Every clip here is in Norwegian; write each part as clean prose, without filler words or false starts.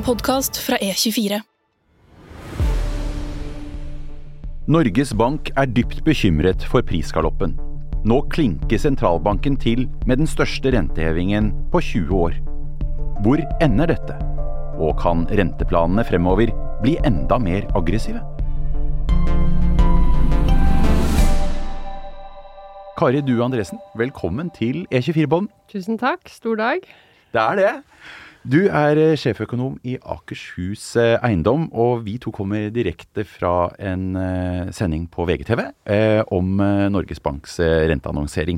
podcast fra E24. Norges Bank dypt bekymret for prisgaloppen. Nå klinker sentralbanken til med den største rentehevingen på 20 år. Hvor ender dette? Og kan renteplanene fremover bli enda mer aggressive? Kari Due Andresen, velkommen til E24-podden. Tusen takk, stor dag. Det det. Du sjeføkonom I Akershus Eiendom, og vi to kommer direkte fra en sending på VGTV om Norges Banks renteannonsering.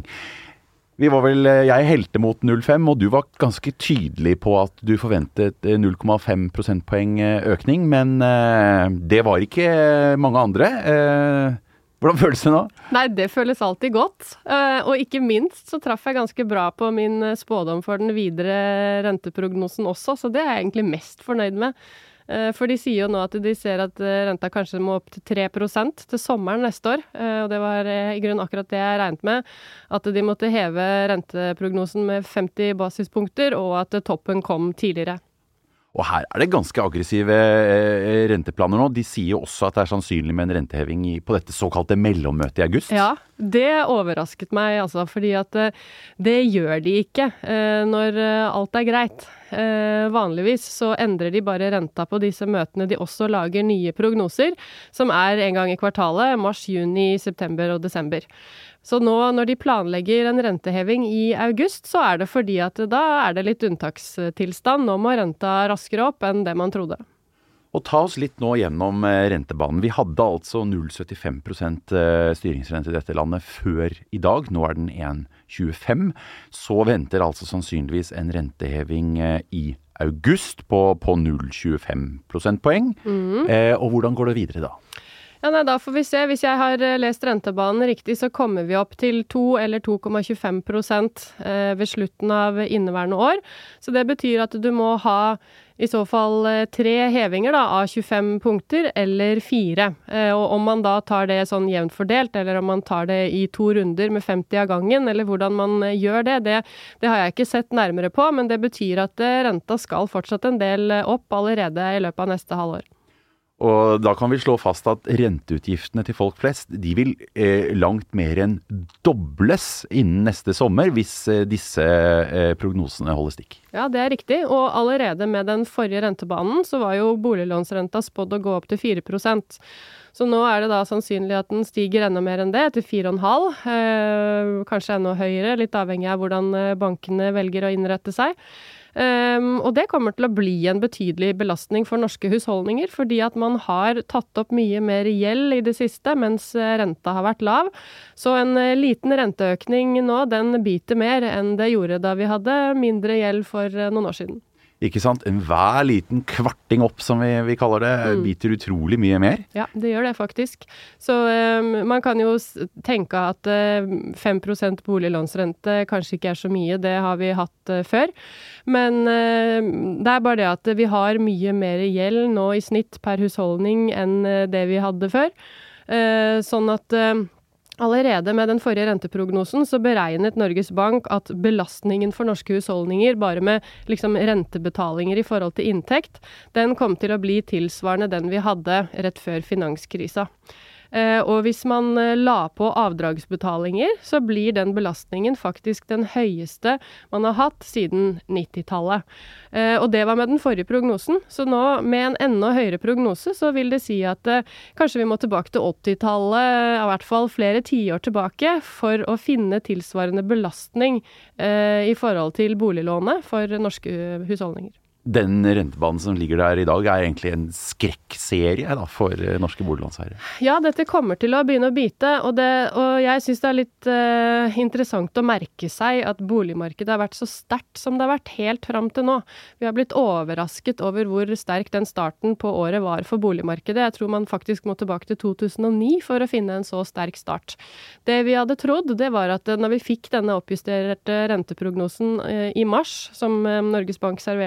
Jeg helte mot 0,5, og du var ganske tydelig på at du forventet 0,5 prosentpoeng økning, men det var ikke mange andre. Hvordan føles det nå? Nei, det føles alltid godt. Og ikke minst så traff jeg ganske bra på min spådom for den videre renteprognosen også, så det jeg egentlig mest fornøyd med. For de sier jo nå at de ser at renta kanskje må opp til 3% til sommeren neste år. Og det var I grunnen akkurat det jeg regnet med, at de måtte heve renteprognosen med 50 basispunkter, og at toppen kom tidligere. Og her det ganske aggressive renteplaner nå. De sier jo også at det sannsynlig med en renteheving på dette såkalte mellommøtet I august. Ja, det overrasket meg altså, fordi at det gjør de ikke når alt greit. Vanligvis så endrer de bare renta på disse møtene. De også lager nye prognoser, som en gang I kvartalet, mars, juni, september og desember. Så nå når de planlegger en renteheving I august, så det fordi at da det litt unntakstilstand. Nå må renta raskere opp enn det man trodde. Og ta oss litt nå gjennom rentebanen. Vi hadde altså 0,75% styringsrente I dette landet før I dag. Nå den 1,25. Så venter altså sannsynligvis en renteheving I august på 0,25 prosentpoeng. Og hvordan går det videre da? Ja, nei, da får vi se. Hvis jeg har lest rentebanen riktig, så kommer vi opp til 2 eller 2,25% ved slutten av inneværende år. Så det betyr at du må ha I så fall 3 hevinger da, av 25 punkter, eller 4. Og om man da tar det sånn jevnt fordelt, eller om man tar det I 2 runder med 50 av gangen, eller hvordan man gjør det har jeg ikke sett nærmere på, men det betyr at renta skal fortsatt en del opp allerede I løpet av neste halvår. Og da kan vi slå fast at renteutgiftene til folk flest, de vil langt mer enn dobles innen neste sommer hvis disse prognosene holder stikk. Ja, det riktig. Og allerede med den forrige rentebanen så var jo boliglånsrenta spådd å gå opp til 4%. Så nå det da sannsynlig at den stiger enda mer enn det, til 4,5%, kanskje enda høyere, litt avhengig av hvordan bankene velger å innrette seg. Og det kommer til å bli en betydelig belastning for norske husholdninger, fordi at man har tatt opp mye mer gjeld I det siste, mens renta har vært lav. Så en liten renteøkning nå, den biter mer enn det gjorde da vi hadde mindre gjeld for noen år siden. Ikke sant? En hver liten kvarting opp, som vi kaller det, biter utrolig mye mer. Ja, det gjør det faktisk. Så man kan jo tenke at 5% boliglånsrente kanskje ikke så mye, det har vi hatt før. Men det bare det at vi har mye mer gjeld nå I snitt per husholdning enn det vi hadde før. Sånn at allerede med den forrige renteprognosen så beregnet Norges Bank at belastningen for norske husholdninger bare med liksom rentebetalinger I forhold til inntekt, den kom til å bli tilsvarende den vi hadde rett før finanskrisa. Og hvis man la på avdragsbetalinger, så blir den belastningen faktisk den høyeste man har hatt siden 90-tallet. Og det var med den forrige prognosen. Så nå med en enda høyere prognose, så vil det si at kanskje vi må tilbake til 80-tallet, I hvert fall flere tiår tilbake, for å finne tilsvarende belastning I forhold til boliglånet for norske husholdninger. Den rentebanen som ligger der I dag egentlig en skrekkserie da, for norske boliglånseiere. Ja, dette kommer til å begynne å bite, og jeg synes det litt interessant å merke seg at boligmarkedet har vært så sterkt som det har vært helt fram til nå. Vi har blitt overrasket over hvor sterk den starten på året var for boligmarkedet. Jeg tror man faktisk må tilbake til 2009 for å finne en så sterk start. Det vi hadde trodd, det var at når vi fikk denne oppjusterte renteprognosen I mars, som Norges Bank serverte da,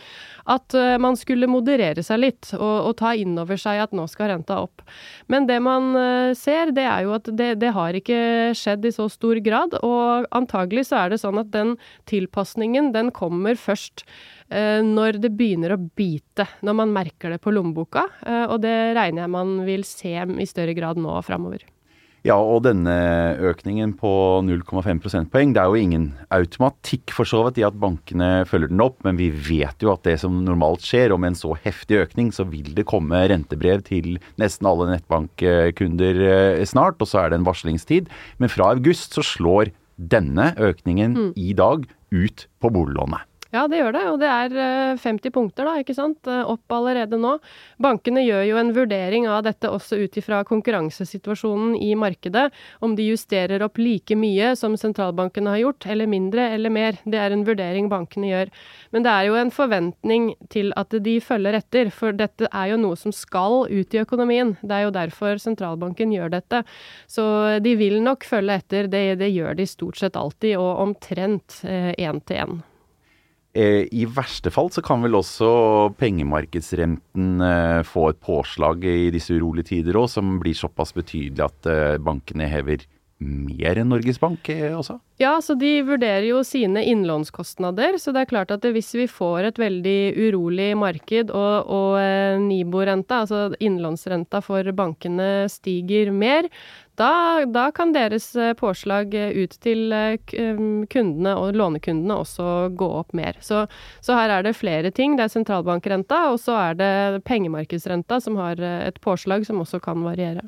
at man skulle moderere seg litt og ta inn over seg at nå skal renta opp. Men det man ser, det jo at det har ikke skjedd i så stor grad, og antagelig så det sånn at den tilpasningen, den kommer først når det begynner å bite, når man merker det på lommeboka, og det regner jeg man vil se i større grad nå fremover. Ja, og denne økningen på 0,5 prosentpoeng, det jo ingen automatikk for så vidt i at bankene følger den opp, men vi vet jo at det som normalt skjer, og med en så heftig økning, så vil det komme rentebrev til nesten alle nettbankkunder snart, og så det en varslingstid. Men fra august så slår denne økningen i dag ut på boliglånet. Ja, det gjør det, og det 50 punkter da, ikke sant? Opp allerede nå. Bankene gjør jo en vurdering av dette også ut ifra konkurransesituasjonen i markedet, om de justerer opp like mye som sentralbankene har gjort, eller mindre eller mer. Det en vurdering bankene gjør. Men det jo en forventning til at de følger etter, for dette jo noe som skal ut i økonomien. Det jo derfor sentralbanken gjør dette. Så de vil nok følge etter, det gjør de stort sett alltid, og omtrent 1 til 1. I verste fall så kan vel også pengemarkedsrenten få et påslag i disse urolige tider også, som blir såpass betydelig at bankene hever mer enn Norges Bank også? Ja, så de vurderer jo sine innlånskostnader, så det klart at hvis vi får et veldig urolig marked og Nibor-renta, altså innlånsrenta for bankene stiger mer, da kan deres påslag ut til kundene og lånekundene også gå opp mer. Så her det flere ting. Det sentralbankrenta, og så det pengemarkedsrenta som har et påslag som også kan variere.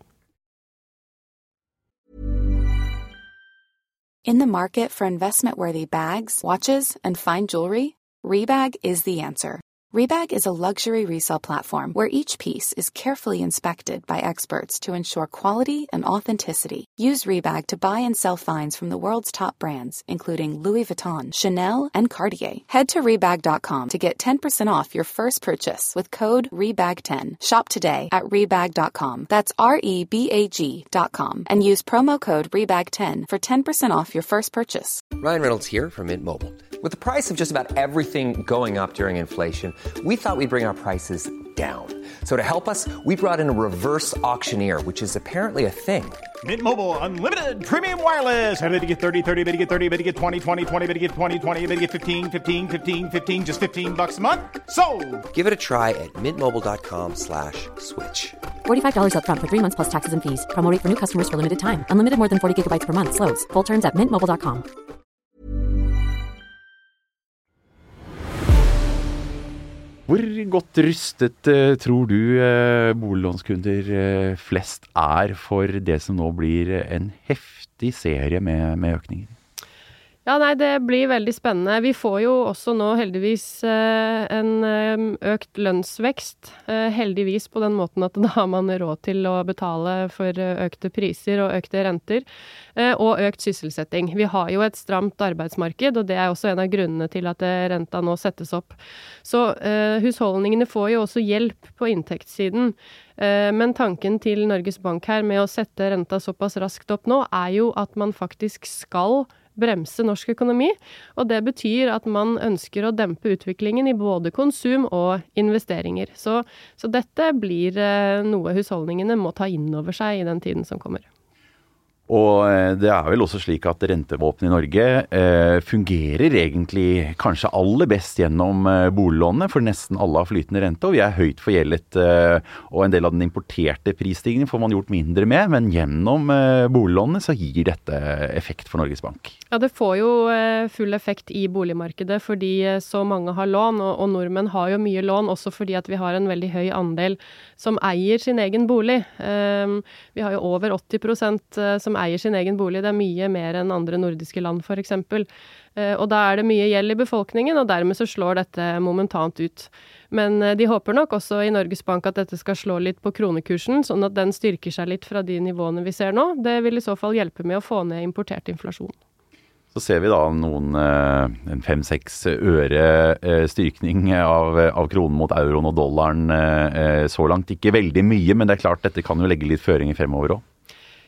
In the market for investment-worthy bags, watches, and fine jewelry, Rebag is the answer. Rebag is a luxury resale platform where each piece is carefully inspected by experts to ensure quality and authenticity. Use Rebag to buy and sell finds from the world's top brands, including Louis Vuitton, Chanel, and Cartier. Head to Rebag.com to get 10% off your first purchase with code REBAG10. Shop today at Rebag.com. That's REBAG.com. And use promo code REBAG10 for 10% off your first purchase. Ryan Reynolds here from Mint Mobile. With the price of just about everything going up during inflation, we thought we'd bring our prices down. So to help us, we brought in a reverse auctioneer, which is apparently a thing. Mint Mobile Unlimited Premium Wireless. How to get 30, 30, bit to get 30, bit to get 20, 20, 20, bit to get 20, 20, bit to get 15, 15, 15, 15, just $15 a month? Sold! Give it a try at mintmobile.com/switch. $45 up front for 3 months plus taxes and fees. Promo rate for new customers for limited time. Unlimited more than 40 gigabytes per month. Slows full terms at mintmobile.com. Hvor godt rustet tror du boliglånskunder flest for det som nå blir en heftig serie med økninger? Ja, nei, det blir veldig spennende. Vi får jo også nå heldigvis en økt lønnsvekst, heldigvis på den måten at da har man råd til å betale for økte priser og økte renter, og økt sysselsetting. Vi har jo et stramt arbeidsmarked, og det også en av grunnene til at renta nå settes opp. Så husholdningene får jo også hjelp på inntektssiden, men tanken til Norges Bank her med å sette renta såpass raskt opp nå jo at man faktisk skal bremse norsk økonomi, og det betyr at man ønsker å dempe utviklingen i både konsum og investeringer. Så dette blir noe husholdningene må ta inn over seg i den tiden som kommer. Og det vel også slik at rentevåpenet i Norge fungerer egentlig kanskje aller best gjennom boliglånene, for nesten alle har flytende rente, og vi høyt forgjeldet, og en del av den importerte prisstigningen får man gjort mindre med, men gjennom boliglånene så gir dette effekt for Norges Bank. Ja, det får jo full effekt i boligmarkedet fordi så mange har lån, og nordmenn har jo mye lån, også fordi at vi har en veldig høy andel som eier sin egen bolig. Vi har jo over 80% som eier sin egen bolig. Det mye mer enn andre nordiske land, for eksempel. Og da det mye gjeld i befolkningen, og dermed så slår dette momentant ut. Men de håper nok også i Norges Bank at dette skal slå litt på kronekursen, sånn at den styrker seg litt fra de nivåene vi ser nå. Det vil i så fall hjelpe med å få ned importert inflasjon. Så ser vi da en 5-6 øre styrkning av kronen mot euroen og dollaren så langt. Ikke veldig mye, men det klart dette kan jo legge litt føringer fremover også.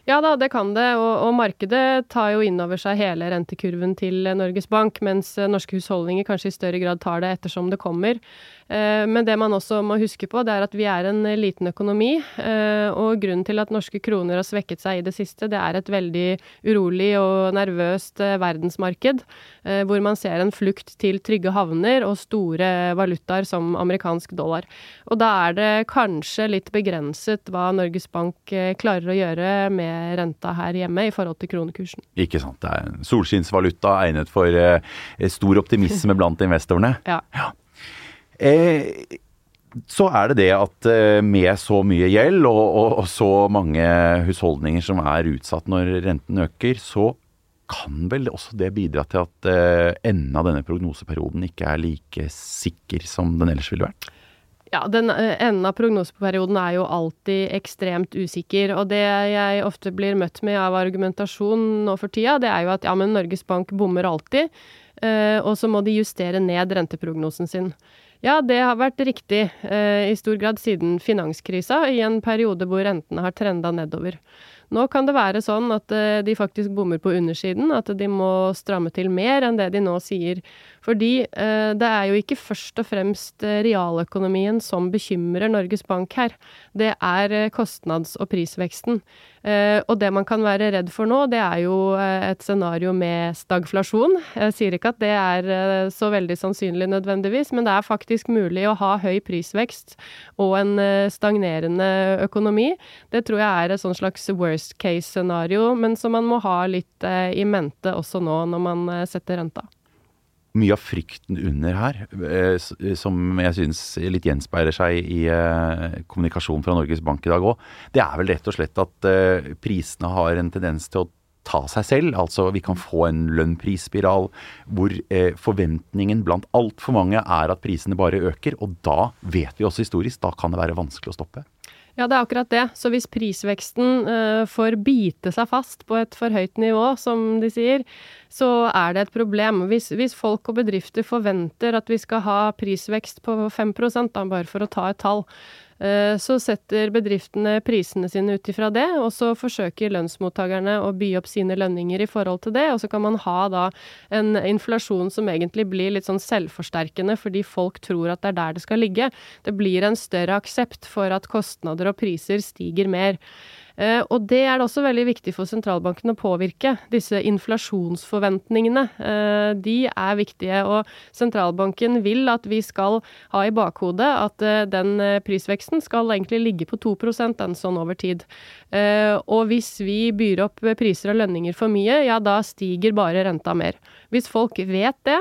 Ja da, det kan det, og markedet tar jo inn over seg hele rentekurven til Norges Bank, mens norske husholdninger kanskje i større grad tar det ettersom det kommer. Men det man også må huske på, det at vi en liten økonomi, og grunnen til at norske kroner har svekket seg i det siste, det et veldig urolig og nervøst verdensmarked, hvor man ser en flukt til trygge havner og store valutaer som amerikansk dollar. Og da det kanskje litt begrenset hva Norges Bank klarer å gjøre med renta her hjemme i forhold til kronekursen. Ikke sant, det en solskinnsvaluta egnet for stor optimisme blant investorene. Ja. Så det at med så mye gjeld og så mange husholdninger som utsatt når renten øker, så kan vel også det bidra til at enden av denne prognoseperioden ikke like sikker som den ellers ville vært? Ja, den enden av prognoseperioden jo alltid ekstremt usikker, og det jeg ofte blir møtt med av argumentasjon nå for tida, det jo at ja, men Norges Bank bommer alltid, og så må de justere ned renteprognosen sin. Ja, det har vært riktig i stor grad siden finanskrisa, i en periode hvor rentene har trendet nedover. Nå kan det være sånn at de faktisk bommer på undersiden, at de må stramme til mer enn det de nå sier. Fordi det jo ikke først og fremst realøkonomien som bekymrer Norges Bank her. Det kostnads- og prisveksten. Og det man kan være redd for nå, det jo et scenario med stagflasjon. Jeg sier ikke at det så veldig sannsynlig nødvendigvis, men det faktisk mulig å ha høy prisvekst og en stagnerende økonomi. Det tror jeg et sånn slags worst case scenario, men som man må ha litt i mente også nå når man setter renta. Mye av frykten under her, som jeg synes litt gjenspeiler seg i kommunikasjon fra Norges Bank i dag også, det vel rett og slett at prisene har en tendens til å ta seg selv, altså vi kan få en lønnprisspiral hvor forventningen blant alt for mange at prisene bare øker, og da vet vi også historisk, da kan det være vanskelig å stoppe. Ja, det akkurat det. Så hvis prisveksten får bite seg fast på et for høyt nivå, som de sier, så det et problem. Hvis folk og bedrifter forventer at vi skal ha prisvekst på 5%, da, bare for å ta et tall, så setter bedriftene prisene sine ut ifra det, og så forsøker lønnsmottakerne å by opp sine lønninger i forhold til det, og så kan man ha da en inflasjon som egentlig blir litt sånn selvforsterkende, fordi folk tror at det der det skal ligge. Det blir en større aksept for at kostnader og priser stiger mer. Og det det også veldig viktig for sentralbanken å påvirke. Disse inflasjonsforventningene, de viktige, og sentralbanken vil at vi skal ha i bakhodet at den prisveksten skal egentlig ligge på 2% sånn over tid. Og hvis vi byr opp priser og lønninger for mye, ja, da stiger bare renta mer. Hvis folk vet det,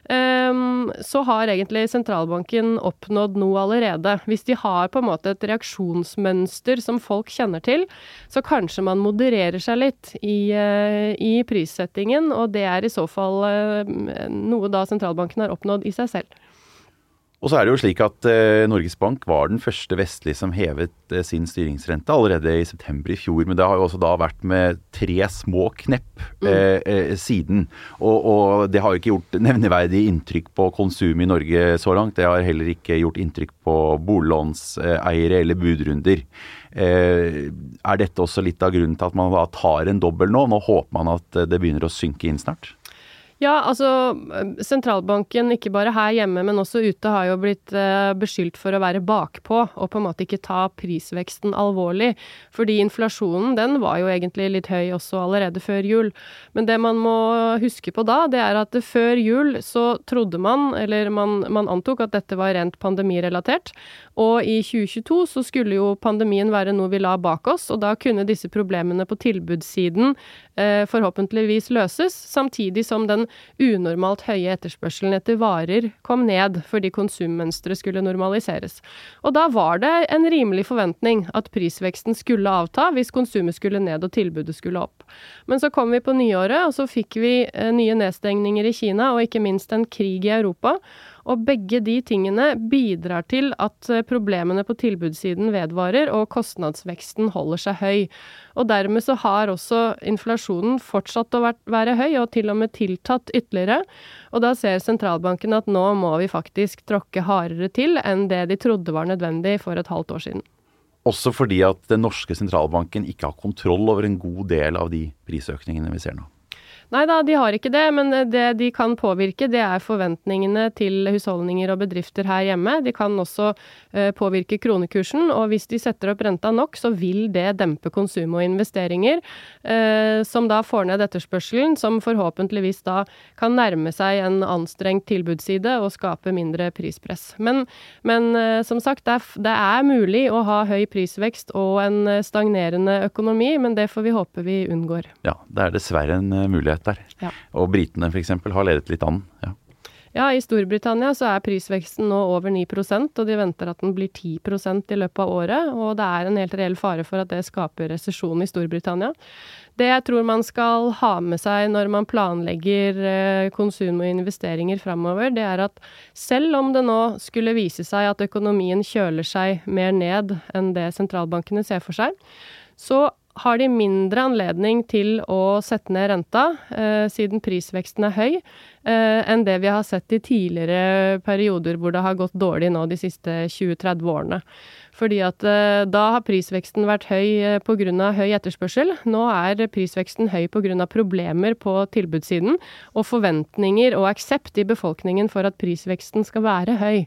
så har egentlig sentralbanken oppnådd noe allerede. Hvis de har på en måte et reaksjonsmønster som folk kjenner til, så kanskje man modererer seg litt i prissettingen, og det i så fall noe da sentralbanken har oppnådd i seg selv. Og så det jo slik at Norges Bank var den første vestlige som hevet sin styringsrente allerede i september i fjor, men det har jo også da vært med 3 små knepp siden. Og det har jo ikke gjort nevneverdig inntrykk på konsum i Norge så langt. Det har heller ikke gjort inntrykk på boliglånseiere eller budrunder. Dette også litt av grunnen til at man da tar en dobbel nå? Nå håper man at det begynner å synke inn snart? Ja, altså sentralbanken, ikke bare her hjemme, men også ute, har jo blitt beskyldt for å være bakpå og på en måte ikke ta prisveksten alvorlig. Fordi inflasjonen, den var jo egentlig litt høy også allerede før jul. Men det man må huske på da, det at før jul så trodde man, eller man antok at dette var rent pandemirelatert. Og i 2022 så skulle jo pandemien være noe vi la bak oss, og da kunne disse problemene på tilbudssiden forhåpentligvis løses, samtidig som den unormalt høye etterspørselen etter varer kom ned fordi konsummønstre skulle normaliseres. Og da var det en rimelig forventning at prisveksten skulle avta hvis konsumet skulle ned og tilbudet skulle opp. Men så kom vi på nyåret, og så fikk vi nye nedstengninger i Kina, og ikke minst en krig i Europa. Og begge de tingene bidrar til at problemene på tilbudssiden vedvarer, og kostnadsveksten holder seg høy. Og dermed så har også inflasjonen fortsatt å være høy, og til og med tiltatt ytterligere. Og da ser sentralbanken at nå må vi faktisk tråkke hardere til enn det de trodde var nødvendig for et halvt år siden. Også fordi at den norske sentralbanken ikke har kontroll over en god del av de prisøkningene vi ser nå. Nei da, de har ikke det, men det de kan påvirke, det forventningene til husholdninger og bedrifter her hjemme. De kan også påvirke kronekursen, og hvis de setter opp renta nok, så vil det dempe konsum og investeringer, som da får ned etterspørselen, som forhåpentligvis da kan nærme seg en anstrengt tilbudsside og skape mindre prispress. Men som sagt, det mulig å ha høy prisvekst og en stagnerende økonomi, men det får vi håpe vi unngår. Ja, det dessverre en mulighet der. Ja. Og britene for eksempel har ledet litt an. Ja, i Storbritannia så prisveksten nå over 9%, og de venter at den blir 10% i løpet av året, og det en helt reell fare for at det skaper resesjon i Storbritannia. Det jeg tror man skal ha med seg når man planlegger konsum og investeringer fremover, det at selv om det nå skulle vise seg at økonomien kjøler seg mer ned enn det sentralbankene ser for seg, så har de mindre anledning til å sette ned renta, siden prisveksten høy, enn det vi har sett i tidligere perioder hvor det har gått dårlig nå de siste 20-30 årene. Fordi at da har prisveksten vært høy på grunn av høy etterspørsel. Nå prisveksten høy på grunn av problemer på tilbudssiden, og forventninger og aksept i befolkningen for at prisveksten skal være høy.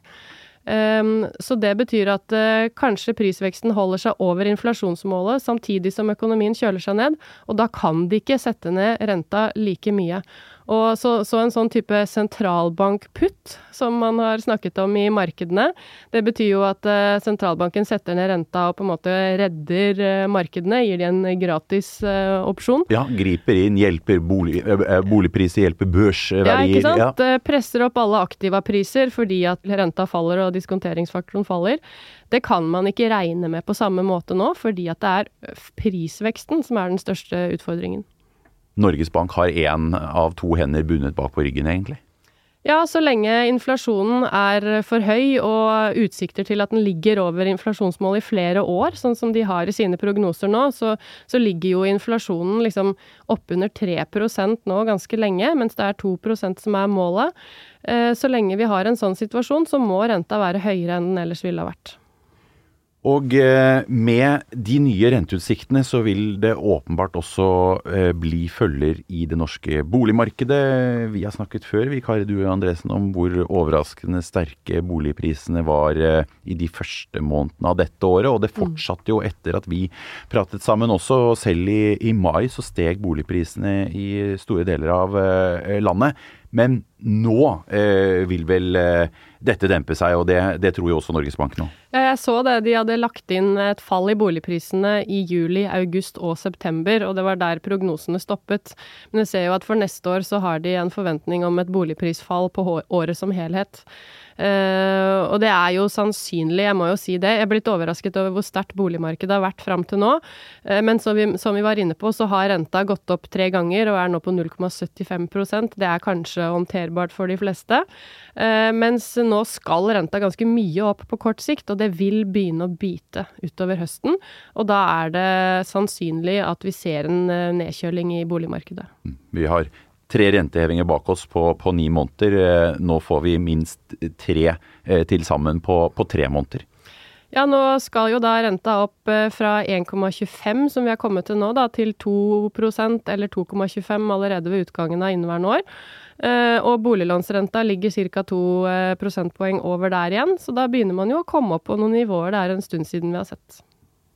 Så det betyr at kanskje prisveksten holder seg over inflasjonsmålet samtidig som økonomien kjøler seg ned, og da kan de ikke sette ned renta like mye. Og så en sånn type sentralbankputt som man har snakket om i markedene, det betyr jo at sentralbanken setter ned renta og på en måte redder markedene, gir de en gratis opsjon. Ja, griper inn, hjelper boligpriser, hjelper børsverdier. Ja, ikke sant? Ja. Presser opp alle aktiva-priser fordi at renta faller og diskonteringsfaktoren faller. Det kan man ikke regne med på samme måte nå, fordi at det prisveksten som den største utfordringen. Norges Bank har en av to hender bundet bak på ryggen, egentlig. Ja, så lenge inflasjonen for høy og utsikter til at den ligger over inflasjonsmålet i flere år, sånn som de har i sine prognoser nå, så ligger jo inflasjonen liksom oppunder 3% nå ganske lenge, mens det 2% som målet. Så lenge vi har en sånn situasjon, så må renta være høyere enn den ellers ville ha vært. Og med de nye renteutsiktene så vil det åpenbart også bli følger i det norske boligmarkedet. Vi har snakket før, Kari Due Andresen, om hvor overraskende sterke boligprisene var i de første månedene av dette året, og det fortsatte jo etter at vi pratet sammen også, og selv i mai så steg boligprisene i store deler av landet. Men nå vil vel dette dempe seg, og det tror jo også Norges Bank nå. Ja, jeg så det. De hadde lagt inn et fall i boligprisene i juli, august og september, og det var der prognosene stoppet. Men jeg ser jo at for neste år så har de en forventning om et boligprisfall på året som helhet. Og det jo sannsynlig, jeg må jo si det. Jeg blitt overrasket over hvor sterkt boligmarkedet har vært frem til nå. Men som vi var inne på, så har renta gått opp 3 ganger og nå på 0,75%. Det kanskje håndterbart for de fleste. Mens nå skal renta ganske mye opp på kort sikt, og det vil begynne å bite utover høsten. Og da det sannsynlig at vi ser en nedkjøling i boligmarkedet. Vi har 3 rentehevinger bak oss på 9 måneder. Nå får vi minst 3 til sammen på 3 måneder. Ja, nå skal jo da renta opp fra 1,25 som vi har kommet til nå da, til 2% eller 2,25 allerede ved utgangen av inneværende år. Og boliglånsrenta ligger ca. 2 prosentpoeng over der igjen, så da begynner man jo å komme opp på noen nivåer det en stund siden vi har sett.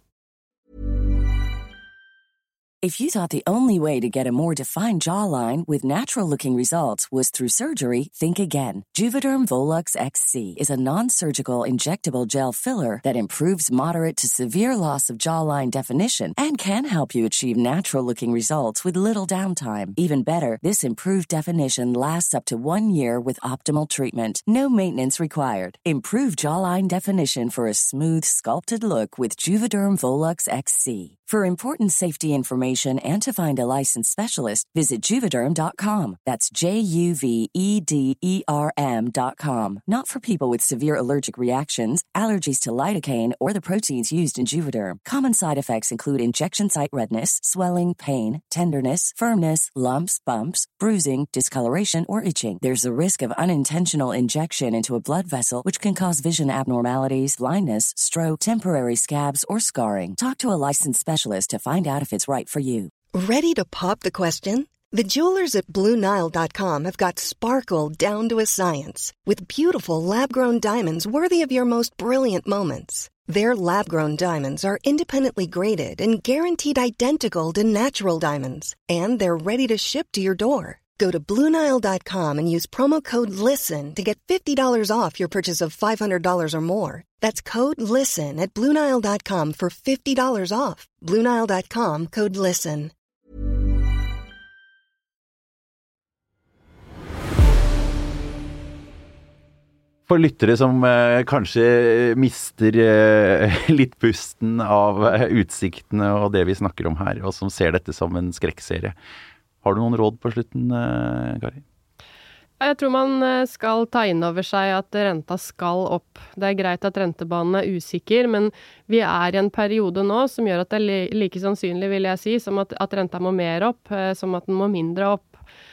If you thought the only way to get a more defined jawline with natural-looking results was through surgery, think again. Juvederm Volux XC is a non-surgical injectable gel filler that improves moderate to severe loss of jawline definition and can help you achieve natural-looking results with little downtime. Even better, this improved definition lasts up to 1 year with optimal treatment. No maintenance required. Improve jawline definition for a smooth, sculpted look with Juvederm Volux XC. For important safety information and to find a licensed specialist, visit Juvederm.com. That's JUVEDERM.com. Not for people with severe allergic reactions, allergies to lidocaine, or the proteins used in Juvederm. Common side effects include injection site redness, swelling, pain, tenderness, firmness, lumps, bumps, bruising, discoloration, or itching. There's a risk of unintentional injection into a blood vessel, which can cause vision abnormalities, blindness, stroke, temporary scabs, or scarring. Talk to a licensed specialist to find out if it's right for you. Ready to pop the question? The jewelers at BlueNile.com have got sparkle down to a science with beautiful lab-grown diamonds worthy of your most brilliant moments. Their lab-grown diamonds are independently graded and guaranteed identical to natural diamonds, and they're ready to ship to your door. Go to BlueNile.com and use promo code LISTEN to get $50 off your purchase of $500 or more. That's code LISTEN at BlueNile.com for $50 off. BlueNile.com, code LISTEN. For lyttere som kanskje mister litt pusten av utsiktene og det vi snakker om her, og som ser dette som en skrekkserie. Har du noen råd på slutten, Kari? Jeg tror man skal ta inn over seg at renta skal opp. Det er greit at rentebanen er usikker, men vi er i en periode nå som gjør at det er like sannsynlig, vil jeg si, som at renta må mer opp, som at den må mindre opp.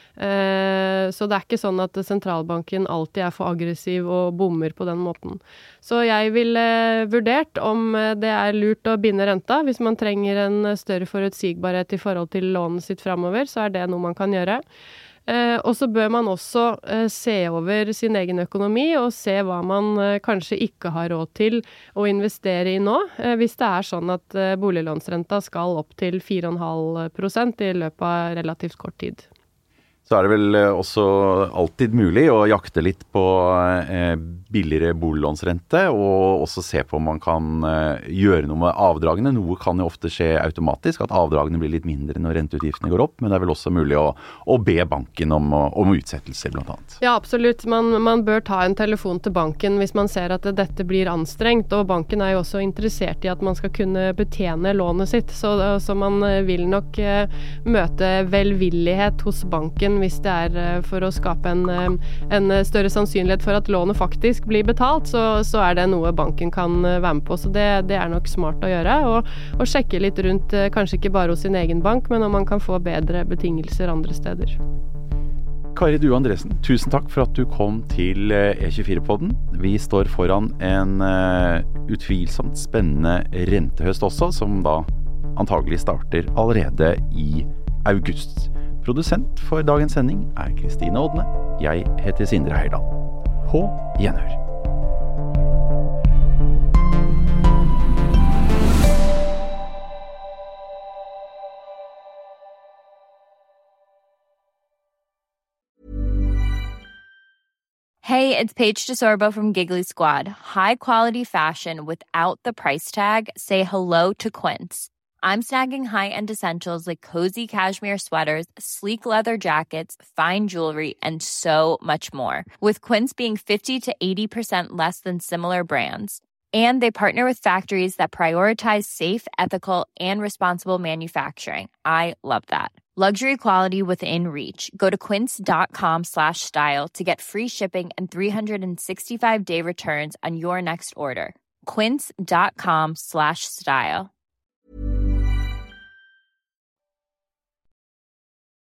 Så det er ikke sånn at sentralbanken alltid er for aggressiv og bommer på den måten. Så jeg ville vurdert om det er lurt å binde renta. Hvis man trenger en større forutsigbarhet i forhold til lånet sitt fremover, så er det noe man kan gjøre. Og så bør man også se over sin egen økonomi og se hva man kanskje ikke har råd til å investere i nå, hvis det er sånn at boliglånsrenta skal opp til 4,5% i løpet av relativt kort tid. Så er det vel også alltid mulig å jakte litt på billigere boliglånsrente, og også se på om man kan gjøre noe med avdragene. Noe kan jo ofte skje automatisk, at avdragene blir litt mindre når renteutgiftene går opp, men det er vel også mulig å be banken om utsettelser, blant annet. Ja, absolutt. Man bør ta en telefon til banken hvis man ser at dette blir anstrengt, og banken er jo også interessert i at man skal kunne betjene lånet sitt, så man vil nok møte velvillighet hos banken hvis det er for å skape en større sannsynlighet for at lånet faktisk blir betalt, så er det noe banken kan være med på. Så det er nok smart å gjøre, og sjekke litt rundt, kanskje ikke bare hos sin egen bank, men om man kan få bedre betingelser andre steder. Kari Due Andresen, tusen takk for at du kom til E24-podden. Vi står foran en utvilsomt spennende rentehøst også, som da antagelig starter allerede i august. Produsent for dagens sending er Kristine Odne. Jeg heter Sindre Heirdal. På gjenhør. Hey, it's Paige DeSorbo from Giggly Squad. High quality fashion without the price tag. Say hello to Quince. I'm snagging high-end essentials like cozy cashmere sweaters, sleek leather jackets, fine jewelry, and so much more. With Quince being 50 to 80% less than similar brands. And they partner with factories that prioritize safe, ethical, and responsible manufacturing. I love that. Luxury quality within reach. Go to quince.com/style to get free shipping and 365-day returns on your next order. Quince.com/style.